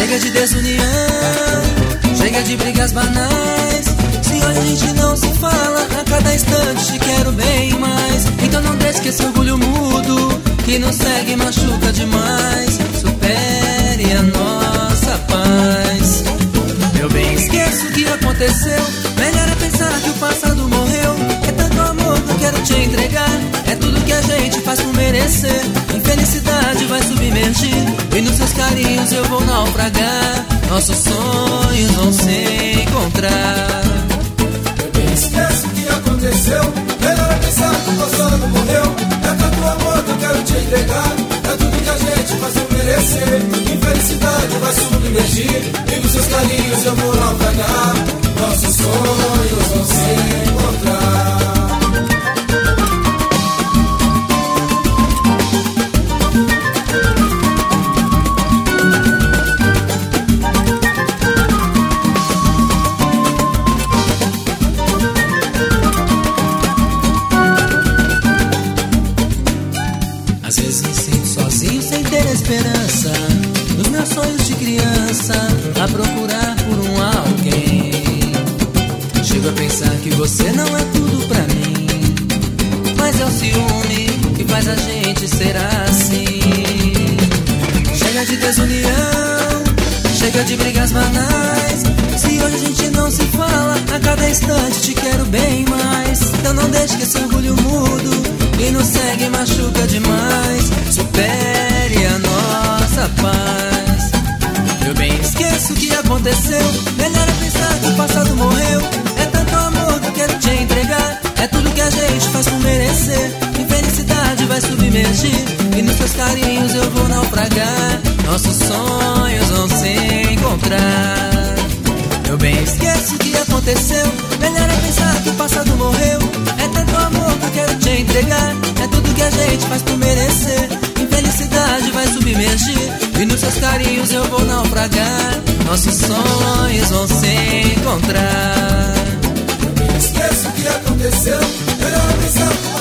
Chega de desunião, chega de brigas banais. Se hoje a gente não se fala, a cada instante te quero bem mais. Então não deixe que esse orgulho mudo que nos segue machuca demais supere a nossa paz. Meu bem, esqueça o que aconteceu. Melhor é pensar que o passado morreu. É tanto amor que eu quero te entregar. É tudo que a gente faz por merecer. Infelicidade vai submergir e nos seus carinhos eu vou naufragar. Nossos sonhos vão se encontrar. Meu bem, esquece o que aconteceu. Melhor é pensar que o passado morreu. É tanto amor que eu quero te entregar. É tudo que a gente faz por merecer. Infelicidade vai submergir e nos seus carinhos eu vou naufragar. Nossos sonhos vão se encontrar. Às vezes me sinto sozinho sem ter esperança. Nos meus sonhos de criança, a procurar por um alguém. Chego a pensar que você não é tudo pra mim, mas é o ciúme que faz a gente ser assim. Chega de desunião, chega de brigas banais. Se hoje a gente não se fala, a cada instante te quero bem mais. Então não deixe que esse orgulho mudo que nos segue machuca demais supere a nossa paz. Meu bem, esqueça o que aconteceu. Melhor é pensar que o passado morreu. É tanto amor que eu quero te entregar. É tudo que a gente faz por merecer. Infelicidade vai submergir e nos seus carinhos eu vou naufragar. Nossos sonhos vão se encontrar. Meu bem, esqueça o que aconteceu. Melhor é pensar que o passado morreu. É tanto amor que eu quero te entregar. É tudo que a gente faz por merecer. Infelicidade vai submergir e nos seus carinhos eu vou naufragar. Nossos sonhos vão se encontrar. Esqueça o que aconteceu. Melhor é pensar que